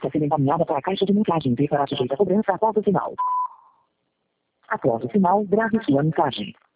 está sendo encaminhada para a caixa de mensagem e será sujeita a cobrança após o sinal. Após o sinal, grave sua mensagem.